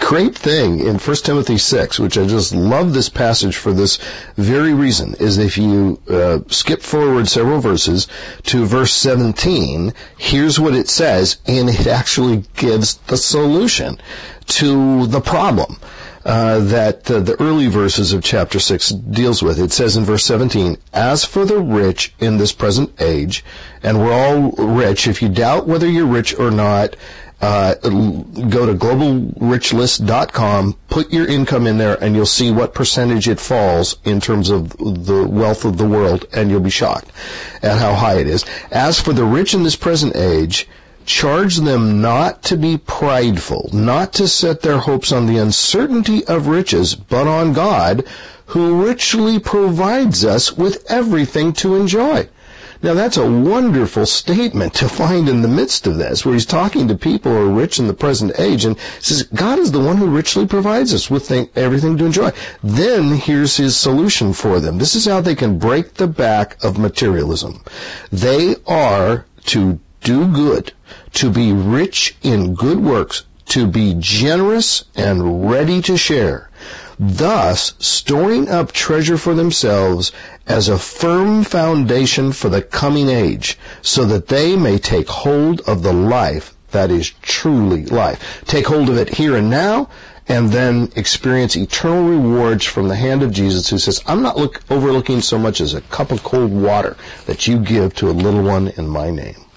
great thing in 1 Timothy 6, which I just love this passage for this very reason, is if you skip forward several verses to verse 17, here's what it says, and it actually gives the solution to the problem that the early verses of chapter 6 deals with. It says in verse 17, as for the rich in this present age, and we're all rich, if you doubt whether you're rich or not, go to globalrichlist.com, put your income in there, and you'll see what percentage it falls in terms of the wealth of the world, and you'll be shocked at how high it is. As for the rich in this present age, charge them not to be prideful, not to set their hopes on the uncertainty of riches, but on God, who richly provides us with everything to enjoy. Now that's a wonderful statement to find in the midst of this, where he's talking to people who are rich in the present age, and says, God is the one who richly provides us with everything to enjoy. Then here's his solution for them. This is how they can break the back of materialism. They are to do good, to be rich in good works, to be generous and ready to share, thus storing up treasure for themselves as a firm foundation for the coming age, so that they may take hold of the life that is truly life. Take hold of it here and now, and then experience eternal rewards from the hand of Jesus, who says, I'm not overlooking so much as a cup of cold water that you give to a little one in my name.